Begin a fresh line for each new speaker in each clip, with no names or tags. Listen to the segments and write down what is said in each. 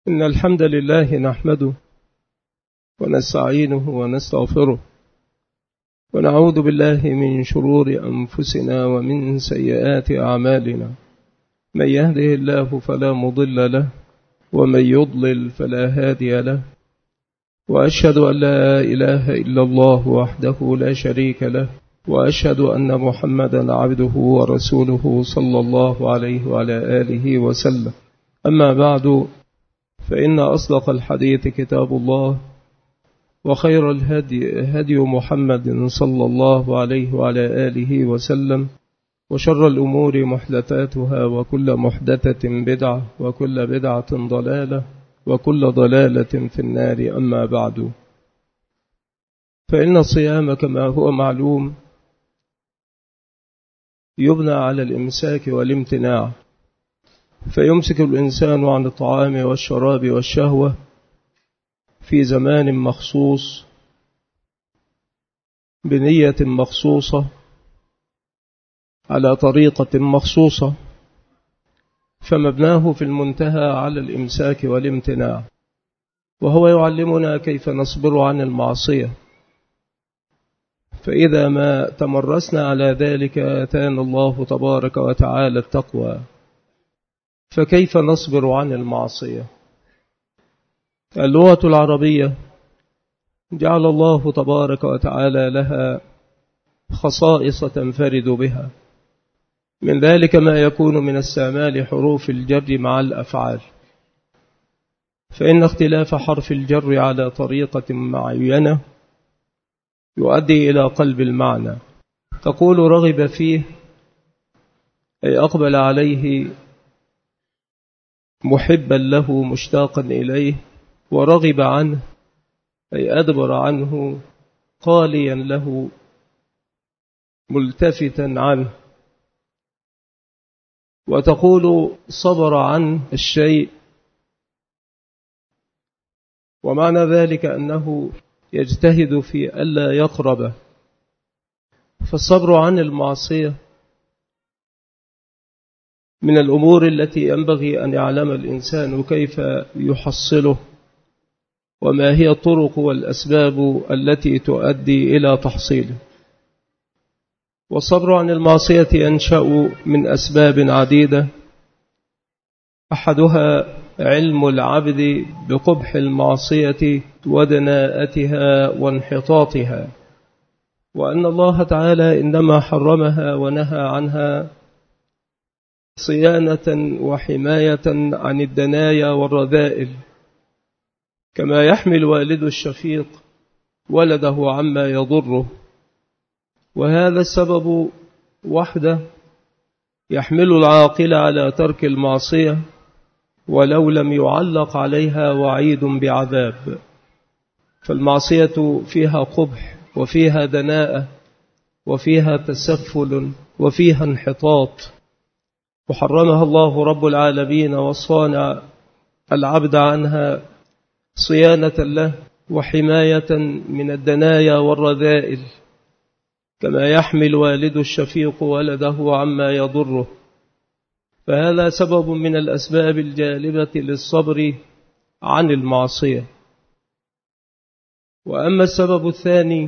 إن الحمد لله نحمده ونستعينه ونستغفره ونعوذ بالله من شرور أنفسنا ومن سيئات أعمالنا. من يهده الله فلا مضل له ومن يضلل فلا هادي له، وأشهد أن لا إله إلا الله وحده لا شريك له، وأشهد أن محمدا عبده ورسوله صلى الله عليه وعلى آله وسلم. أما بعد، فإن أصدق الحديث كتاب الله، وخير الهدي هدي محمد صلى الله عليه وعلى آله وسلم، وشر الأمور محدثاتها، وكل محدثة بدعة، وكل بدعة ضلالة، وكل ضلالة في النار. أما بعد، فإن الصيام كما هو معلوم يبنى على الإمساك والامتناع، فيمسك الإنسان عن الطعام والشراب والشهوة في زمان مخصوص بنية مخصوصة على طريقة مخصوصة، فمبناه في المنتهى على الإمساك والامتناع، وهو يعلمنا كيف نصبر عن المعصية. فإذا ما تمرسنا على ذلك آتانا الله تبارك وتعالى التقوى. فكيف نصبر عن المعصية؟ اللغة العربية جعل الله تبارك وتعالى لها خصائص تنفرد بها، من ذلك ما يكون من استعمال حروف الجر مع الأفعال، فإن اختلاف حرف الجر على طريقة معينة يؤدي إلى قلب المعنى. تقول رغب فيه أي أقبل عليه محبا له مشتاقا إليه، ورغب عنه أي أدبر عنه قاليا له ملتفتا عنه. وتقول صبر عن الشيء، ومعنى ذلك أنه يجتهد في ألا يقرب. فالصبر عن المعصية من الأمور التي ينبغي أن يعلم الإنسان كيف يحصله، وما هي الطرق والأسباب التي تؤدي إلى تحصيله. والصبر عن المعصية ينشأ من أسباب عديدة، أحدها علم العبد بقبح المعصية ودناءتها وانحطاطها، وأن الله تعالى إنما حرمها ونهى عنها صيانة وحماية عن الدنايا والرذائل، كما يحمل والد الشفيق ولده عما يضره. وهذا السبب وحده يحمل العاقل على ترك المعصية ولو لم يعلق عليها وعيد بعذاب. فالمعصية فيها قبح، وفيها دناءة، وفيها تسفل، وفيها انحطاط، وحرمها الله رب العالمين وصانع العبد عنها صيانة له وحماية من الدنايا والرذائل، كما يحمل والد الشفيق ولده عما يضره. فهذا سبب من الأسباب الجالبة للصبر عن المعصية. وأما السبب الثاني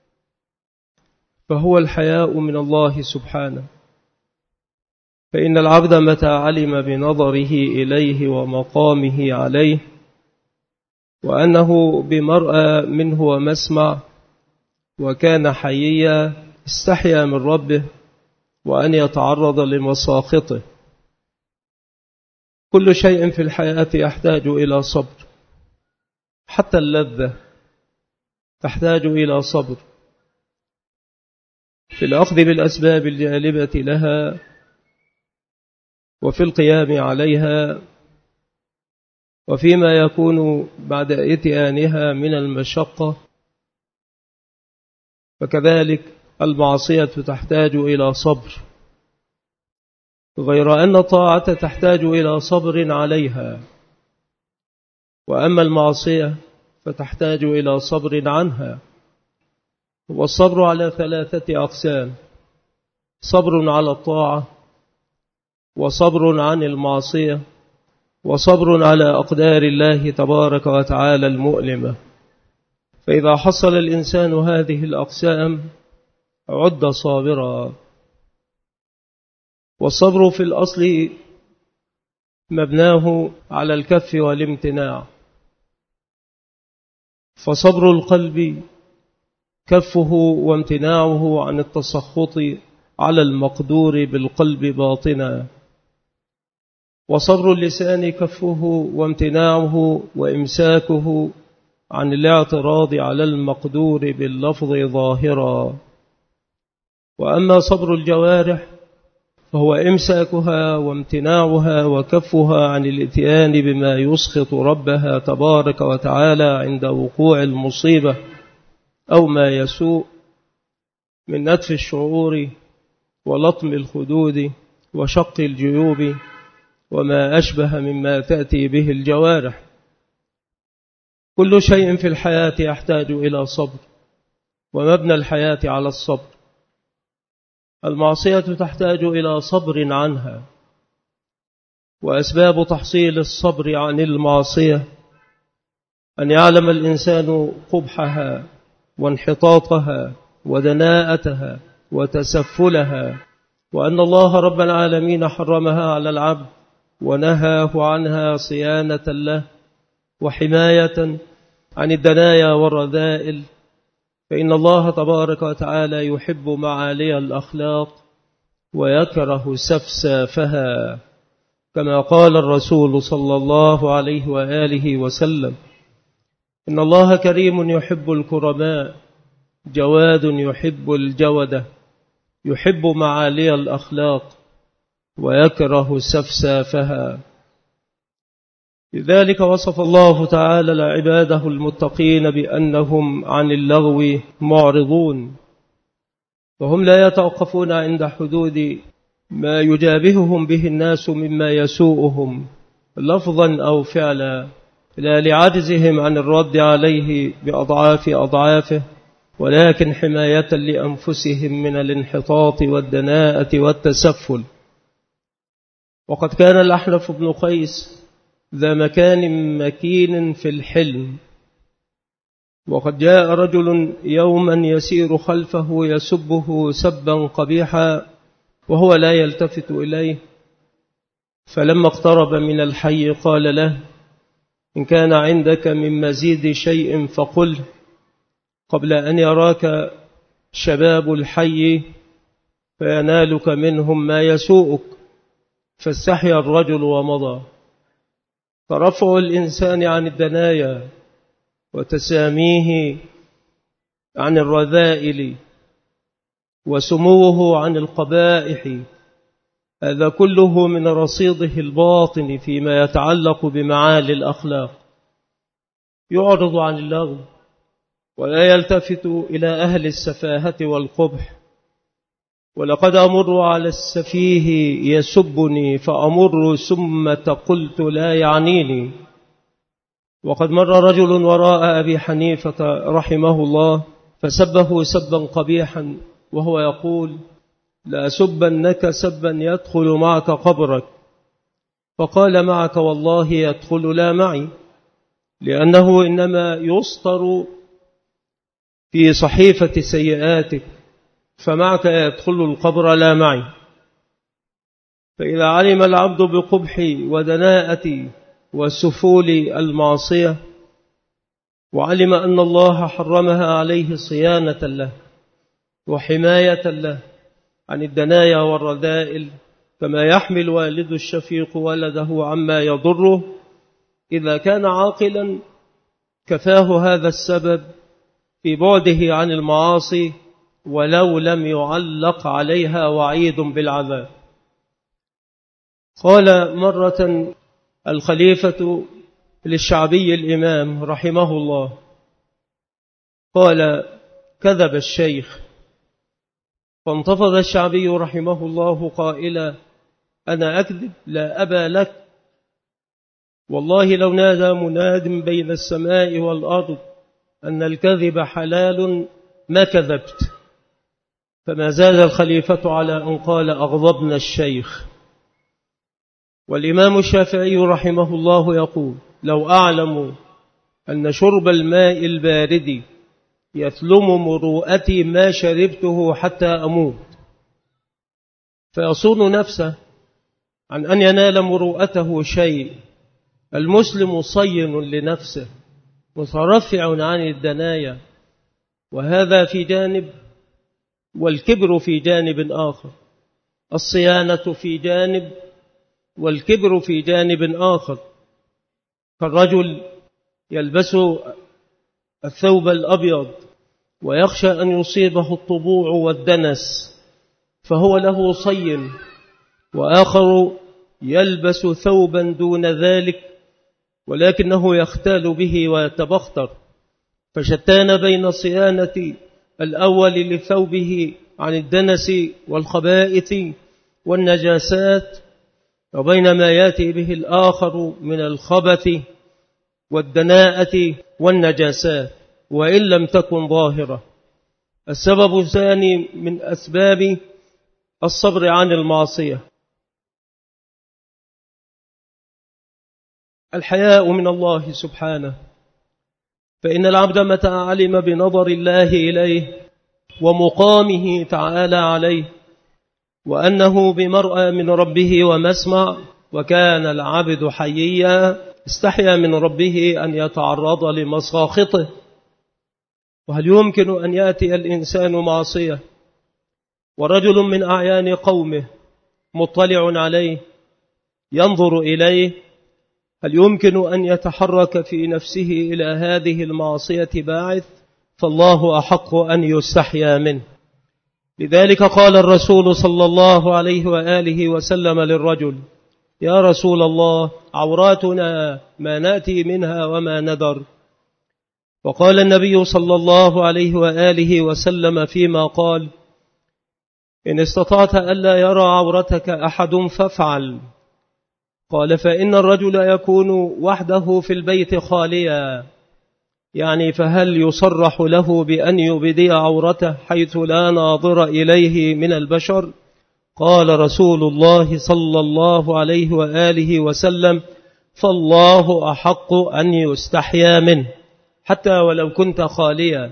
فهو الحياء من الله سبحانه، فإن العبد متى علم بنظره إليه ومقامه عليه، وأنه بمرأى منه ومسمع، وكان حييا، استحيا من ربه وأن يتعرض لمساخطه. كل شيء في الحياة يحتاج إلى صبر، حتى اللذة تحتاج إلى صبر في الأخذ بالأسباب الجالبة لها، وفي القيام عليها، وفيما يكون بعد إتيانها من المشقة. فكذلك المعصية تحتاج إلى صبر، غير أن الطاعة تحتاج إلى صبر عليها، وأما المعصية فتحتاج إلى صبر عنها. والصبر على ثلاثة أقسام: صبر على الطاعة، وصبر عن المعصية، وصبر على أقدار الله تبارك وتعالى المؤلمة. فإذا حصل الإنسان هذه الأقسام عد صابرا. والصبر في الأصل مبناه على الكف والامتناع، فصبر القلب كفه وامتناعه عن التسخط على المقدور بالقلب باطنا، وصبر اللسان كفه وامتناعه وإمساكه عن الاعتراض على المقدور باللفظ ظاهرا. وأما صبر الجوارح فهو إمساكها وامتناعها وكفها عن الاتيان بما يسخط ربها تبارك وتعالى عند وقوع المصيبة أو ما يسوء من نتف الشعور ولطم الخدود وشق الجيوب وما أشبه مما تأتي به الجوارح. كل شيء في الحياة يحتاج إلى صبر، ومبنى الحياة على الصبر. المعصية تحتاج إلى صبر عنها، وأسباب تحصيل الصبر عن المعصية أن يعلم الإنسان قبحها وانحطاطها ودناءتها وتسفلها، وأن الله رب العالمين حرمها على العبد ونهاه عنها صيانة له وحماية عن الدنايا والرذائل. فإن الله تبارك وتعالى يحب معالي الأخلاق ويكره سفسافها، كما قال الرسول صلى الله عليه وآله وسلم: إن الله كريم يحب الكرماء، جواد يحب الجودة، يحب معالي الأخلاق ويكره سفسافها. لذلك وصف الله تعالى عباده المتقين بأنهم عن اللغو معرضون، وهم لا يتوقفون عند حدود ما يجابههم به الناس مما يسوءهم لفظا أو فعلا، لا لعجزهم عن الرد عليه بأضعاف أضعافه، ولكن حماية لأنفسهم من الانحطاط والدناءة والتسفل. وقد كان الأحنف بن قيس ذا مكان مكين في الحلم، وقد جاء رجل يوما يسير خلفه يسبه سبا قبيحا وهو لا يلتفت إليه، فلما اقترب من الحي قال له: إن كان عندك من مزيد شيء فقل قبل أن يراك شباب الحي فينالك منهم ما يسوءك. فاستحيا الرجل ومضى. فرفع الإنسان عن الدنايا وتساميه عن الرذائل وسموه عن القبائح، هذا كله من رصيده الباطن فيما يتعلق بمعالي الأخلاق. يعرض عن اللغو ولا يلتفت إلى أهل السفاهة والقبح. ولقد أمر على السفيه يسبني فأمر ثم قلت لا يعنيني. وقد مر رجل وراء أبي حنيفة رحمه الله فسبه سبا قبيحا وهو يقول: لا سبنك سبا يدخل معك قبرك. فقال: معك والله يدخل لا معي، لأنه إنما يسطر في صحيفة سيئاتك، فمعك يدخل القبر لا معي. فإذا علم العبد بقبح ودناءة وسفول المعصية، وعلم أن الله حرمها عليه صيانة له وحماية له عن الدنايا والرذائل، كما يحمل والد الشفيق ولده عما يضره، إذا كان عاقلا كفاه هذا السبب في بعده عن المعاصي ولو لم يعلق عليها وعيد بالعذاب. قال مرة الخليفة للشعبي الإمام رحمه الله، قال: كذب الشيخ. فانتفض الشعبي رحمه الله قائلا: أنا أكذب؟ لا أبا لك، والله لو نادى مناد بين السماء والأرض أن الكذب حلال ما كذبت. فما زال الخليفة على أن قال: أغضبنا الشيخ. والإمام الشافعي رحمه الله يقول: لو أعلم أن شرب الماء البارد يثلم مروءتي ما شربته حتى أموت. فيصون نفسه عن أن ينال مروءته شيء. المسلم صين لنفسه مترفع عن الدنايا، وهذا في جانب، والكبر في جانب آخر. الصيانة في جانب والكبر في جانب آخر. فالرجل يلبس الثوب الأبيض ويخشى أن يصيبه الطبوع والدنس فهو له صين، وآخر يلبس ثوبا دون ذلك ولكنه يختال به ويتبختر. فشتان بين صيانة الأول لثوبه عن الدنس والخبائث والنجاسات وبين ما يأتي به الآخر من الخبث والدناءة والنجاسات، وإن لم تكن ظاهرة. السبب الثاني من أسباب الصبر عن المعصية الحياء من الله سبحانه. فإن العبد متى علم بنظر الله إليه ومقامه تعالى عليه وأنه بمرأى من ربه ومسمع، وكان العبد حييا، استحيا من ربه أن يتعرض لمساخطه. وهل يمكن أن يأتي الإنسان معصية ورجل من أعيان قومه مطلع عليه ينظر إليه؟ هل يمكن أن يتحرك في نفسه إلى هذه المعصية باعث؟ فالله أحق أن يستحيا منه. لذلك قال الرسول صلى الله عليه وآله وسلم للرجل: يا رسول الله، عوراتنا ما نأتي منها وما ندر. وقال النبي صلى الله عليه وآله وسلم فيما قال: إن استطعت ألا يرى عورتك أحد فافعل. قال: فإن الرجل يكون وحده في البيت خاليا، يعني فهل يصرح له بأن يبدي عورته حيث لا ناظر إليه من البشر؟ قال رسول الله صلى الله عليه وآله وسلم: فالله أحق أن يستحيا منه حتى ولو كنت خاليا.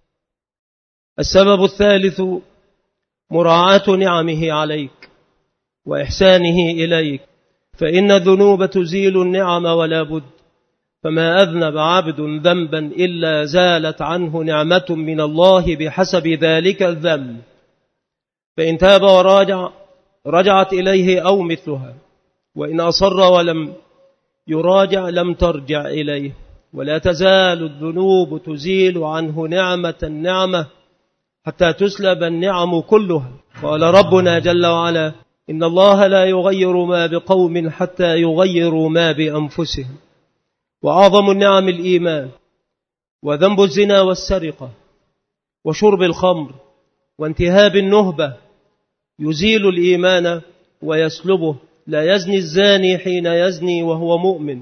السبب الثالث مراعاة نعمه عليك وإحسانه إليك، فإن الذنوب تزيل النعم ولا بد. فما أذنب عبد ذنبا إلا زالت عنه نعمة من الله بحسب ذلك الذنب، فإن تاب وراجع رجعت إليه أو مثلها، وإن أصر ولم يراجع لم ترجع إليه. ولا تزال الذنوب تزيل عنه نعمة حتى تسلب النعم كلها. قال ربنا جل وعلا: إن الله لا يغير ما بقوم حتى يغيروا ما بأنفسهم. وأعظم النعم الإيمان، وذنب الزنا والسرقة وشرب الخمر وانتهاب النهبة يزيل الإيمان ويسلبه. لا يزني الزاني حين يزني وهو مؤمن،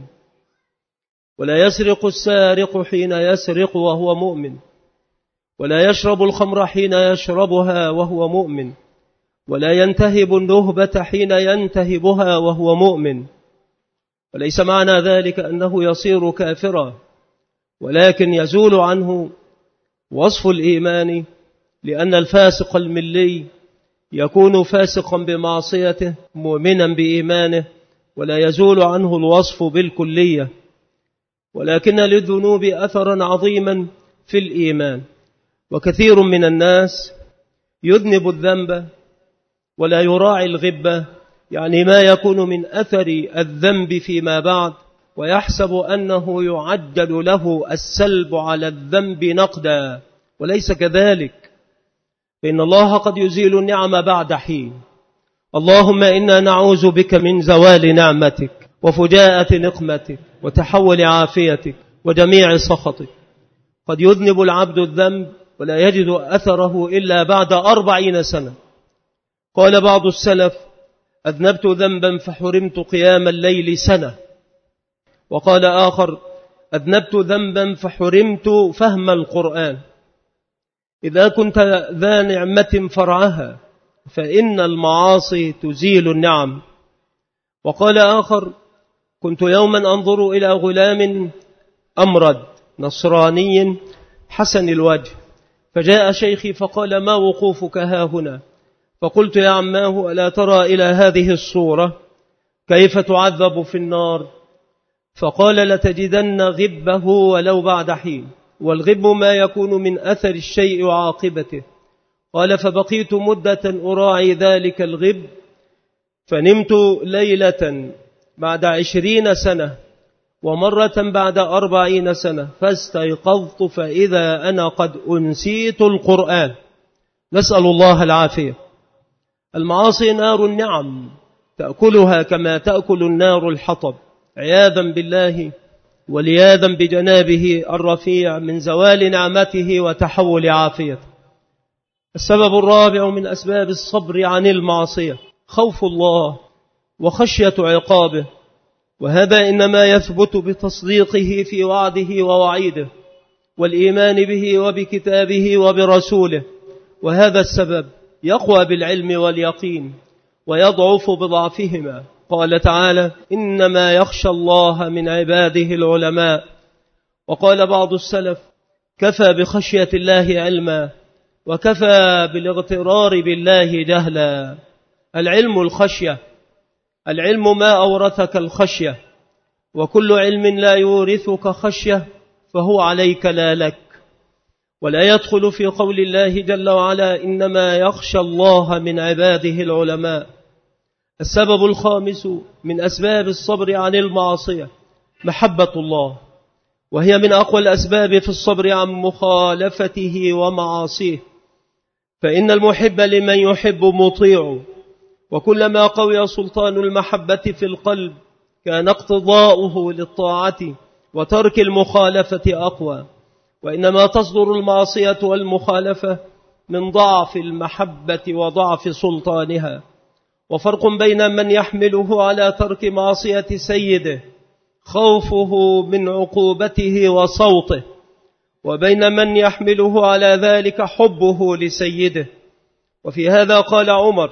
ولا يسرق السارق حين يسرق وهو مؤمن، ولا يشرب الخمر حين يشربها وهو مؤمن، ولا ينتهب النهبة حين ينتهبها وهو مؤمن. وليس معنى ذلك أنه يصير كافرا، ولكن يزول عنه وصف الإيمان، لأن الفاسق الملي يكون فاسقا بمعصيته مؤمنا بإيمانه، ولا يزول عنه الوصف بالكلية. ولكن للذنوب أثرا عظيما في الإيمان، وكثير من الناس يذنب الذنب ولا يراعي الغبة، يعني ما يكون من أثر الذنب فيما بعد، ويحسب أنه يعجل له السلب على الذنب نقدا، وليس كذلك. فإن الله قد يزيل النعم بعد حين. اللهم إنا نعوذ بك من زوال نعمتك وفجاءة نقمتك وتحول عافيتك وجميع سخطك. قد يذنب العبد الذنب ولا يجد أثره إلا بعد 40 سنة. قال بعض السلف: أذنبت ذنبا فحرمت قيام الليل سنة. وقال آخر: أذنبت ذنبا فحرمت فهم القرآن. إذا كنت ذا نعمة فرعها، فإن المعاصي تزيل النعم. وقال آخر: كنت يوما أنظر إلى غلام أمرد نصراني حسن الوجه، فجاء شيخي فقال: ما وقوفك ها هنا؟ فقلت: يا عماه، ألا ترى إلى هذه الصورة كيف تعذب في النار؟ فقال: لتجدن غبه ولو بعد حين، والغب ما يكون من أثر الشيء وعاقبته. قال: فبقيت مدة أراعي ذلك الغب، فنمت ليلة بعد 20 سنة ومرة بعد 40 سنة، فاستيقظت فإذا أنا قد أنسيت القرآن. نسأل الله العافية. المعاصي نار النعم، تأكلها كما تأكل النار الحطب، عياذا بالله ولياذا بجنابه الرفيع من زوال نعمته وتحول عافيته. السبب الرابع من أسباب الصبر عن المعصية خوف الله وخشية عقابه، وهذا إنما يثبت بتصديقه في وعده ووعيده، والإيمان به وبكتابه وبرسوله، وهذا السبب يقوى بالعلم واليقين ويضعف بضعفهما. قال تعالى: إنما يخشى الله من عباده العلماء. وقال بعض السلف: كفى بخشية الله علما وكفى بالاغترار بالله جهلا. العلم الخشية، العلم ما أورثك الخشية، وكل علم لا يورثك خشية فهو عليك لا لك. ولا يدخل في قول الله جل وعلا: إنما يخشى الله من عباده العلماء. السبب الخامس من أسباب الصبر عن المعصية محبة الله، وهي من أقوى الأسباب في الصبر عن مخالفته ومعاصيه، فإن المحب لمن يحب مطيع، وكلما قوي سلطان المحبة في القلب كان اقتضاؤه للطاعة وترك المخالفة أقوى. وإنما تصدر المعصية والمخالفة من ضعف المحبة وضعف سلطانها. وفرق بين من يحمله على ترك معصية سيده خوفه من عقوبته وصوته، وبين من يحمله على ذلك حبه لسيده. وفي هذا قال عمر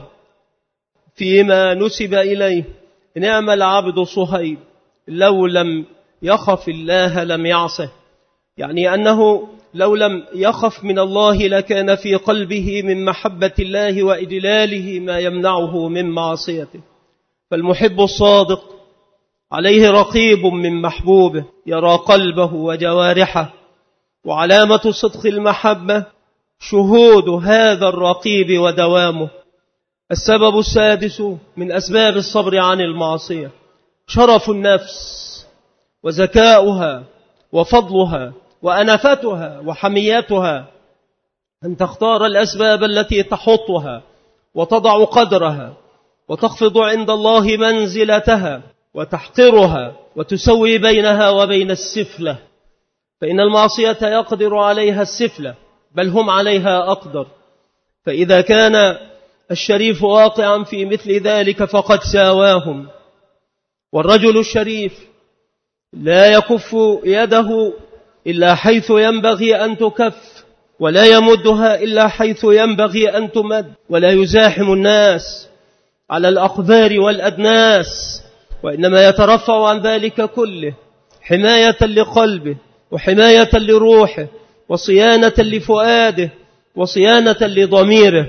فيما نسب إليه: نعم العبد صهيب لو لم يخف الله لم يعصه، يعني أنه لو لم يخف من الله لكان في قلبه من محبة الله وإجلاله ما يمنعه من معصيته. فالمحب الصادق عليه رقيب من محبوبه يرى قلبه وجوارحه، وعلامة صدق المحبة شهود هذا الرقيب ودوامه. السبب السادس من أسباب الصبر عن المعصية شرف النفس وزكاؤها وفضلها وأنفتها وحميتها، أن تختار الأسباب التي تحطها وتضع قدرها وتخفض عند الله منزلتها وتحقرها وتسوي بينها وبين السفلة، فإن المعصية يقدر عليها السفلة بل هم عليها أقدر. فإذا كان الشريف واقعا في مثل ذلك فقد ساواهم. والرجل الشريف لا يكف يده إلا حيث ينبغي أن تكف، ولا يمدها إلا حيث ينبغي أن تمد، ولا يزاحم الناس على الأقذار والأدناس، وإنما يترفع عن ذلك كله حماية لقلبه وحماية لروحه وصيانة لفؤاده وصيانة لضميره.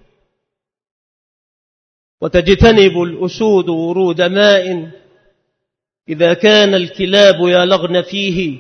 وتجتنب الأسود ورود ماء إذا كان الكلاب يلغن فيه،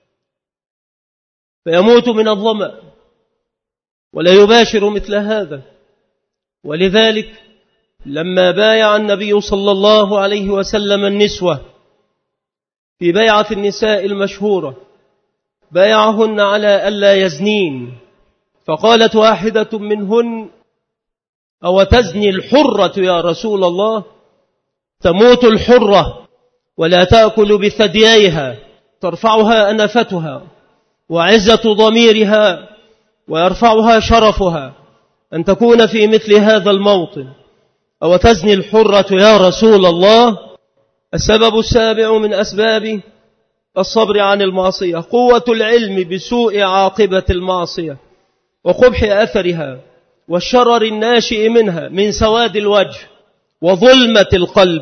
فيموت من الظمأ ولا يباشر مثل هذا. ولذلك لما بايع النبي صلى الله عليه وسلم النسوة في بيعة النساء المشهورة بايعهن على ألا يزنين، فقالت واحدة منهن: أو تزني الحرة يا رسول الله؟ تموت الحرة ولا تأكل بثدييها، ترفعها أنفتها وعزة ضميرها ويرفعها شرفها أن تكون في مثل هذا الموطن. أو تزني الحرة يا رسول الله؟ السبب السابع من أسباب الصبر عن المعصية قوة العلم بسوء عاقبة المعصية وقبح أثرها والشرر الناشئ منها من سواد الوجه وظلمة القلب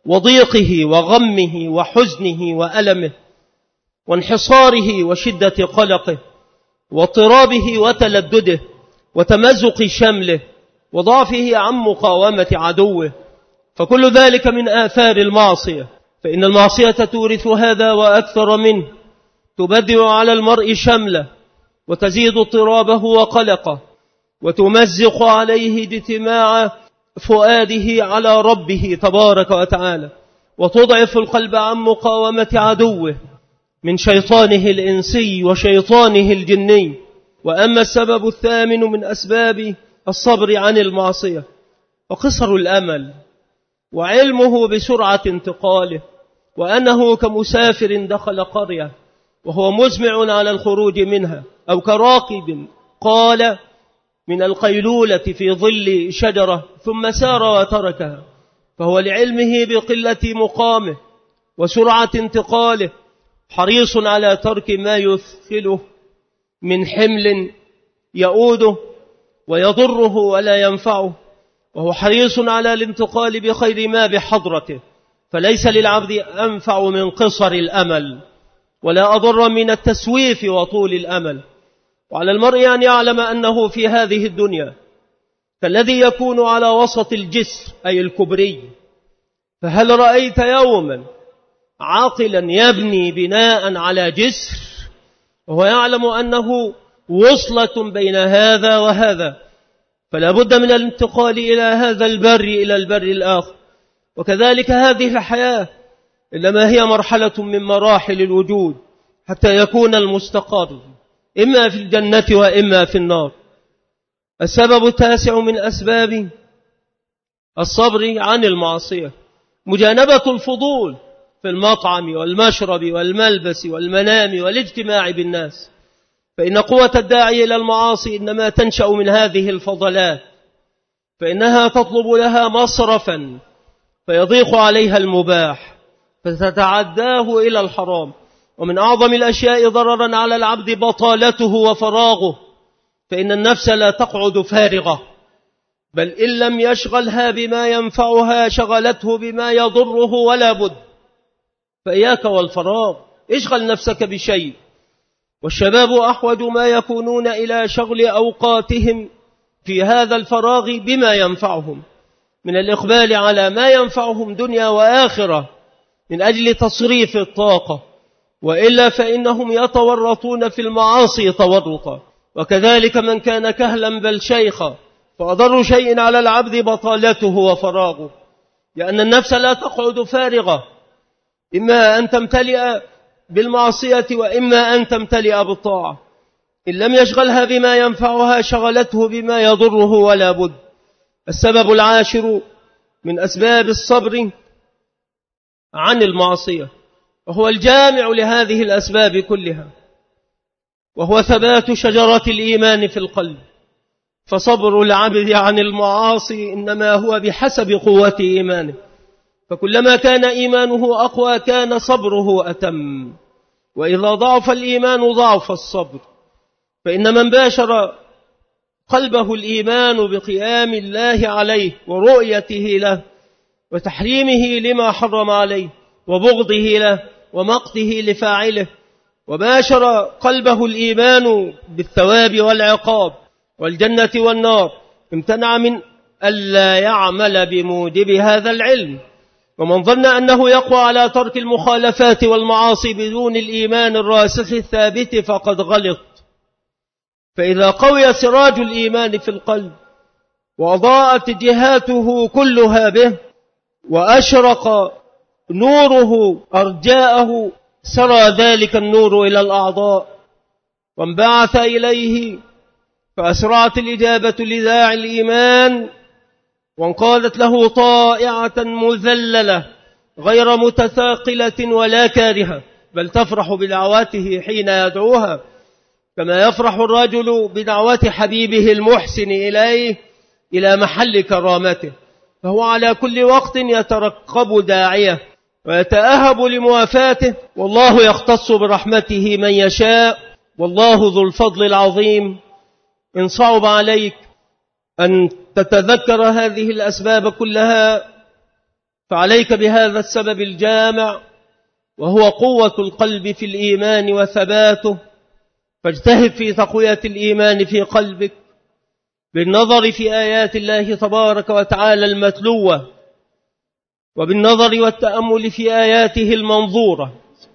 وضيقه وغمه وحزنه وألمه وانحصاره وشدة قلقه واضطرابه وتلدده وتمزق شمله وضعفه عن مقاومة عدوه، فكل ذلك من آثار المعصية. فإن المعصية تورث هذا وأكثر منه، تبدئ على المرء شمله وتزيد اضطرابه وقلقه وتمزق عليه اجتماع فؤاده على ربه تبارك وتعالى، وتضعف القلب عن مقاومة عدوه من شيطانه الإنسي وشيطانه الجني. وأما السبب الثامن من أسباب الصبر عن المعصية وقصر الأمل وعلمه بسرعة انتقاله، وأنه كمسافر دخل قرية وهو مزمع على الخروج منها، أو كراكب قال من القيلولة في ظل شجرة ثم سار وتركها، فهو لعلمه بقلة مقامه وسرعة انتقاله حريص على ترك ما يثقله من حمل يؤوده ويضره ولا ينفعه، وهو حريص على الانتقال بخير ما بحضرته، فليس للعبد أنفع من قصر الأمل ولا أضر من التسويف وطول الأمل. وعلى المرء أن يعلم أنه في هذه الدنيا كالذي يكون على وسط الجسر أي الكبري، فهل رأيت يوما عاقلا يبني بناء على جسر وهو يعلم أنه وصلة بين هذا وهذا؟ فلا بد من الانتقال إلى هذا البر إلى البر الآخر. وكذلك هذه الحياة إنما هي مرحلة من مراحل الوجود حتى يكون المستقر إما في الجنة وإما في النار. السبب التاسع من أسباب الصبر عن المعصية مجانبة الفضول في المطعم والمشرب والملبس والمنام والاجتماع بالناس، فإن قوة الداعي إلى المعاصي إنما تنشأ من هذه الفضلات، فإنها تطلب لها مصرفا فيضيق عليها المباح فتتعداه إلى الحرام. ومن أعظم الأشياء ضررا على العبد بطالته وفراغه، فإن النفس لا تقعد فارغة، بل إن لم يشغلها بما ينفعها شغلته بما يضره ولا بد. فإياك والفراغ، اشغل نفسك بشيء. والشباب أحوج ما يكونون إلى شغل أوقاتهم في هذا الفراغ بما ينفعهم من الإقبال على ما ينفعهم دنيا وآخرة من أجل تصريف الطاقة، وإلا فإنهم يتورطون في المعاصي تورطا. وكذلك من كان كهلا بل شيخا، فأضر شيء على العبد بطالته وفراغه، لأن النفس لا تقعد فارغة، إما أن تمتلئ بالمعصية وإما أن تمتلئ بالطاعة. إن لم يشغلها بما ينفعها شغلته بما يضره ولا بد. السبب العاشر من أسباب الصبر عن المعصية وهو الجامع لهذه الأسباب كلها، وهو ثبات شجرة الإيمان في القلب. فصبر العبد عن المعاصي إنما هو بحسب قوة إيمانه، فكلما كان إيمانه أقوى كان صبره أتم، وإذا ضعف الإيمان ضعف الصبر. فإن من باشر قلبه الإيمان بقيام الله عليه ورؤيته له وتحريمه لما حرم عليه وبغضه له ومقته لفاعله، وباشر قلبه الإيمان بالثواب والعقاب والجنة والنار، امتنع من ألا يعمل بموجب هذا العلم. ومن ظن أنه يقوى على ترك المخالفات والمعاصي بدون الإيمان الراسخ الثابت فقد غلط. فإذا قوي سراج الإيمان في القلب وأضاءت جهاته كلها به وأشرق نوره أرجاءه، سرى ذلك النور إلى الأعضاء وانبعث إليه، فأسرعت الإجابة لداعي الإيمان وانقادت له طائعة مذللة غير متثاقلة ولا كارهة، بل تفرح بدعواته حين يدعوها، كما يفرح الرجل بدعوة حبيبه المحسن إليه إلى محل كرامته. فهو على كل وقت يترقب داعيه ويتأهب لموافاته، والله يختص برحمته من يشاء، والله ذو الفضل العظيم. إن صعب عليك أن تتذكر هذه الأسباب كلها فعليك بهذا السبب الجامع وهو قوة القلب في الإيمان وثباته، فاجتهد في تقوية الإيمان في قلبك بالنظر في آيات الله تبارك وتعالى المتلوة، وبالنظر والتأمل في آياته المنظورة.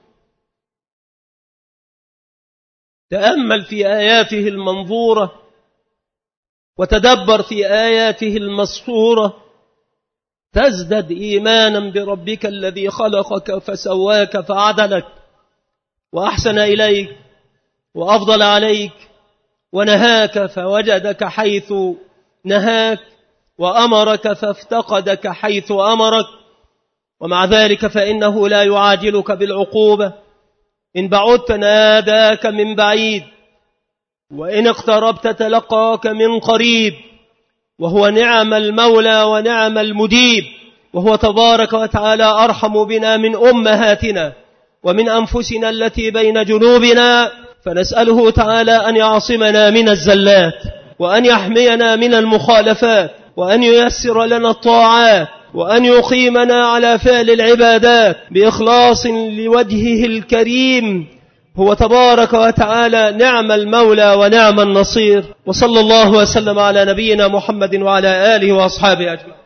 تأمل في آياته المنظورة وتدبر في آياته المسطورة، تزدد إيمانا بربك الذي خلقك فسواك فعدلك وأحسن إليك وأفضل عليك، ونهاك فوجدك حيث نهاك، وأمرك فافتقدك حيث أمرك. ومع ذلك فإنه لا يعاجلك بالعقوبة، إن بعدت ناداك من بعيد، وإن اقتربت تلقاك من قريب، وهو نعم المولى ونعم المجيب، وهو تبارك وتعالى أرحم بنا من أمهاتنا ومن أنفسنا التي بين جنوبنا. فنسأله تعالى أن يعصمنا من الزلات، وأن يحمينا من المخالفات، وأن ييسر لنا الطاعات، وأن يقيمنا على فعل العبادات بإخلاص لوجهه الكريم. هو تبارك وتعالى نعم المولى ونعم النصير. وصلى الله وسلم على نبينا محمد وعلى آله وأصحابه أجمعين.